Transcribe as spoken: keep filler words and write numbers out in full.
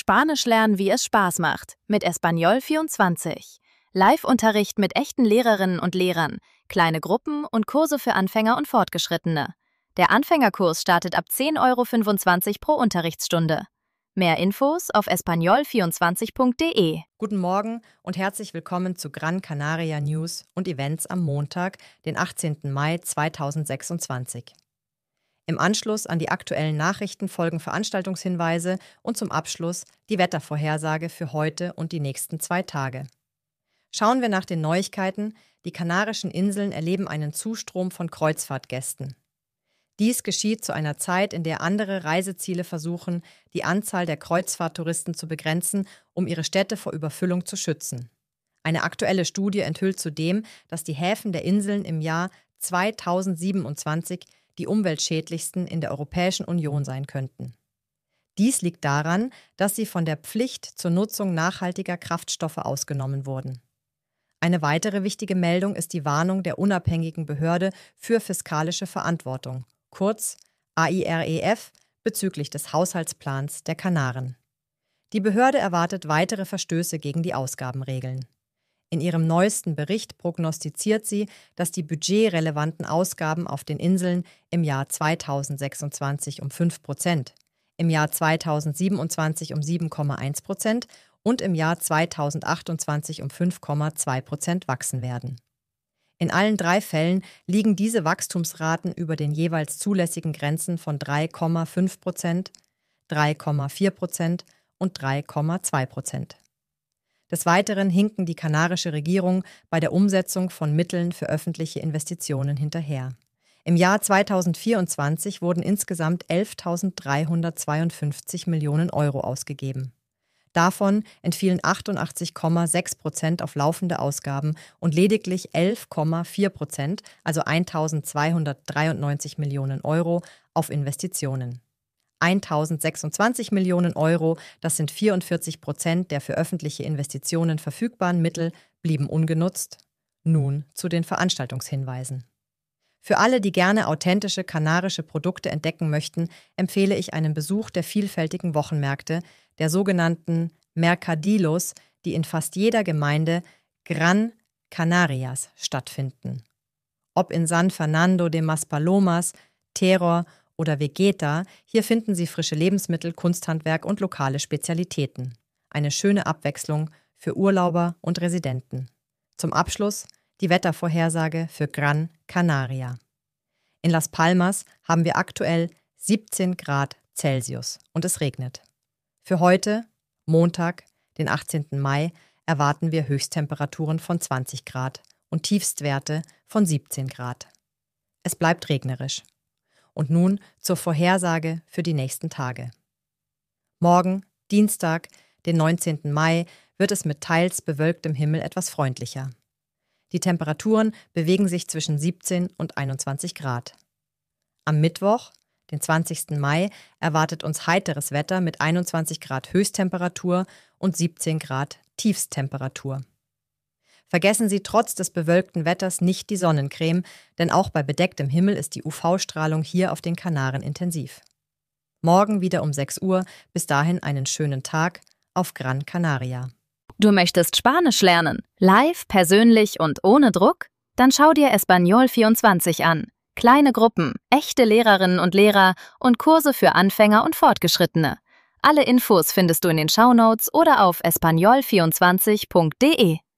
Spanisch lernen, wie es Spaß macht, mit Español vierundzwanzig. Live-Unterricht mit echten Lehrerinnen und Lehrern, kleine Gruppen und Kurse für Anfänger und Fortgeschrittene. Der Anfängerkurs startet ab zehn Euro fünfundzwanzig pro Unterrichtsstunde. Mehr Infos auf español vierundzwanzig punkt de. Guten Morgen und herzlich willkommen zu Gran Canaria News und Events am Montag, den achtzehnten Mai zweitausendsechsundzwanzig. Im Anschluss an die aktuellen Nachrichten folgen Veranstaltungshinweise und zum Abschluss die Wettervorhersage für heute und die nächsten zwei Tage. Schauen wir nach den Neuigkeiten. Die Kanarischen Inseln erleben einen Zustrom von Kreuzfahrtgästen. Dies geschieht zu einer Zeit, in der andere Reiseziele versuchen, die Anzahl der Kreuzfahrttouristen zu begrenzen, um ihre Städte vor Überfüllung zu schützen. Eine aktuelle Studie enthüllt zudem, dass die Häfen der Inseln im Jahr zweitausendsiebenundzwanzig die umweltschädlichsten in der Europäischen Union sein könnten. Dies liegt daran, dass sie von der Pflicht zur Nutzung nachhaltiger Kraftstoffe ausgenommen wurden. Eine weitere wichtige Meldung ist die Warnung der unabhängigen Behörde für fiskalische Verantwortung, kurz A I R E F, bezüglich des Haushaltsplans der Kanaren. Die Behörde erwartet weitere Verstöße gegen die Ausgabenregeln. In ihrem neuesten Bericht prognostiziert sie, dass die budgetrelevanten Ausgaben auf den Inseln im Jahr zweitausendsechsundzwanzig um fünf Prozent, im Jahr zweitausendsiebenundzwanzig um sieben Komma eins Prozent und im Jahr zweitausendachtundzwanzig um fünf Komma zwei Prozent wachsen werden. In allen drei Fällen liegen diese Wachstumsraten über den jeweils zulässigen Grenzen von drei Komma fünf Prozent, drei Komma vier Prozent und drei Komma zwei Prozent. Des Weiteren hinken die kanarische Regierung bei der Umsetzung von Mitteln für öffentliche Investitionen hinterher. Im Jahr zweitausendvierundzwanzig wurden insgesamt elftausenddreihundertzweiundfünfzig Millionen Euro ausgegeben. Davon entfielen achtundachtzig Komma sechs Prozent auf laufende Ausgaben und lediglich elf Komma vier Prozent, also eintausendzweihundertdreiundneunzig Millionen Euro, auf Investitionen. eintausendsechsundzwanzig Millionen Euro, das sind vierundvierzig Prozent der für öffentliche Investitionen verfügbaren Mittel, blieben ungenutzt. Nun zu den Veranstaltungshinweisen. Für alle, die gerne authentische kanarische Produkte entdecken möchten, empfehle ich einen Besuch der vielfältigen Wochenmärkte, der sogenannten Mercadillos, die in fast jeder Gemeinde Gran Canarias stattfinden. Ob in San Fernando de Maspalomas, Terror oder Vegeta, hier finden Sie frische Lebensmittel, Kunsthandwerk und lokale Spezialitäten. Eine schöne Abwechslung für Urlauber und Residenten. Zum Abschluss die Wettervorhersage für Gran Canaria. In Las Palmas haben wir aktuell siebzehn Grad Celsius und es regnet. Für heute, Montag, den achtzehnten Mai, erwarten wir Höchsttemperaturen von zwanzig Grad und Tiefstwerte von siebzehn Grad. Es bleibt regnerisch. Und nun zur Vorhersage für die nächsten Tage. Morgen, Dienstag, den neunzehnten Mai, wird es mit teils bewölktem Himmel etwas freundlicher. Die Temperaturen bewegen sich zwischen siebzehn und einundzwanzig Grad. Am Mittwoch, den zwanzigsten Mai, erwartet uns heiteres Wetter mit einundzwanzig Grad Höchsttemperatur und siebzehn Grad Tiefsttemperatur. Vergessen Sie trotz des bewölkten Wetters nicht die Sonnencreme, denn auch bei bedecktem Himmel ist die U V-Strahlung hier auf den Kanaren intensiv. Morgen wieder um sechs Uhr, bis dahin einen schönen Tag auf Gran Canaria. Du möchtest Spanisch lernen? Live, persönlich und ohne Druck? Dann schau dir Español vierundzwanzig an. Kleine Gruppen, echte Lehrerinnen und Lehrer und Kurse für Anfänger und Fortgeschrittene. Alle Infos findest du in den Shownotes oder auf español vierundzwanzig punkt de.